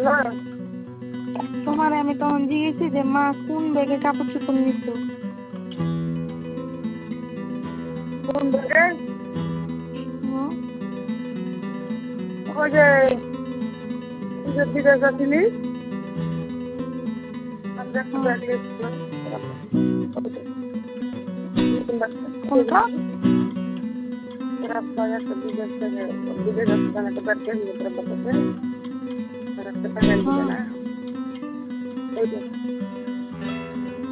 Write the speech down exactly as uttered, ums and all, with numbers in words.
তোমার আমি তখন জিজ্ঞেসি যে মা কোন ব্যাগে কাপড় চোপড় নিছো? কোন ব্যাগে? হুম, ওই যে তুই যে বিদেশ যাচ্ছিলি আমরা একটা ব্যাগ নিয়েছিলাম। কোনটা? রাস্তায় একটা বিদেশ থেকে বিদেশ যাচ্ছিলাম একটা ব্যাগ কিনে তোর বাসাতে আর একটা ব্যাগ আনবি হ্যাঁ। না ওই যে